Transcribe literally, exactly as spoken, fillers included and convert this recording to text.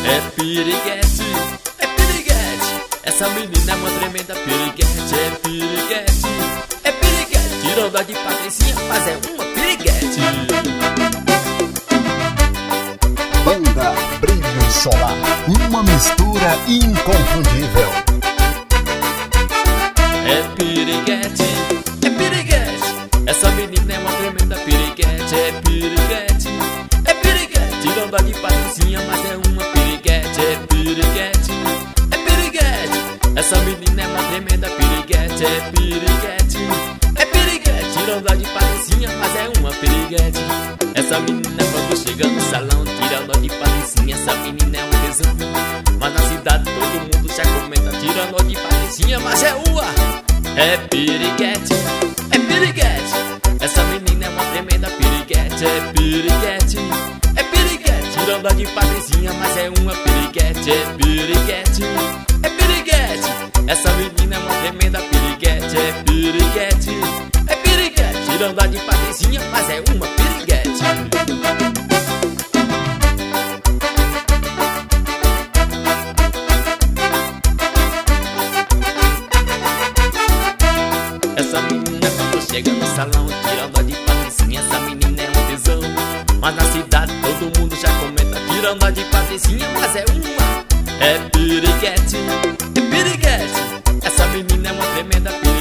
É piriguete, é piriguete. Essa menina é uma tremenda piriguete. É piriguete, é piriguete. Tirando a de Patricinha, mas é uma piriguete. Banda Brilho Solar, uma mistura inconfundível. É piriguete, é piriguete. Essa menina é uma tremenda piriguete. É piriguete, é piriguete. Tirando a de Patricinha, mas é uma piriguete. É piriguete, é piriguete. Essa menina é uma tremenda piriguete. É piriguete, é piriguete. Tirando a de Patricinha, mas é uma piriguete. Essa menina quando chega no salão, tirando a de Patricinha, essa menina é um tesão. Mas na cidade todo mundo já comenta, tirando a de Patricinha, mas é uma. É piriguete, é piriguete. Essa menina é uma tremenda piriguete. É piriguete, é piriguete. Tirando a de Patricinha, mas é uma piriguete. É piriguete, é piriguete. Essa menina é uma tremenda piriguete. É piriguete, é piriguete. Tirando a de Patricinha, mas é uma piriguete. Essa menina quando chega no salão, tirando a de Patricinha, essa menina é um tesão. Mas na cidade todo mundo já comenta, tirando a de Patricinha, mas é uma. É piriguete, é piriguete. Essa menina é uma tremenda piriguete.